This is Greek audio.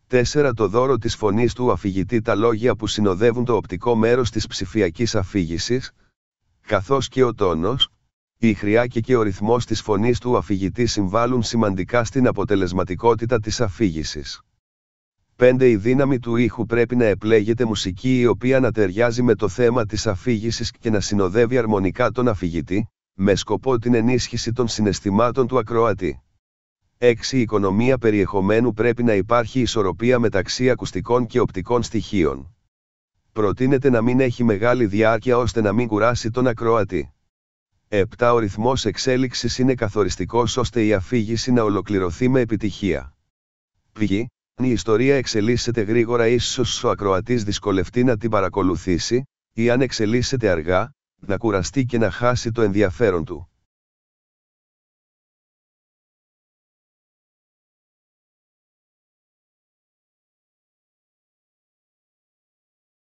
4. Το δώρο της φωνής του αφηγητή. Τα λόγια που συνοδεύουν το οπτικό μέρος της ψηφιακής αφήγησης, καθώς και ο τόνος, η χρειά και ο ρυθμός της φωνής του αφηγητή συμβάλλουν σημαντικά στην αποτελεσματικότητα της αφήγησης. 5. Η δύναμη του ήχου. Πρέπει να επλέγεται μουσική η οποία να ταιριάζει με το θέμα της αφήγησης και να συνοδεύει αρμονικά τον αφηγητή, με σκοπό την ενίσχυση των συναισθημάτων του ακροατή. 6. Η οικονομία περιεχομένου. Πρέπει να υπάρχει ισορροπία μεταξύ ακουστικών και οπτικών στοιχείων. Προτείνεται να μην έχει μεγάλη διάρκεια ώστε να μην κουράσει τον ακροατή. 7. Ο ρυθμός εξέλιξης είναι καθοριστικός ώστε η αφήγηση να ολοκληρωθεί με επιτυχία. Π.χ. η ιστορία εξελίσσεται γρήγορα, ίσως ο ακροατής δυσκολευτεί να την παρακολουθήσει, ή αν εξελίσσεται αργά, να κουραστεί και να χάσει το ενδιαφέρον του.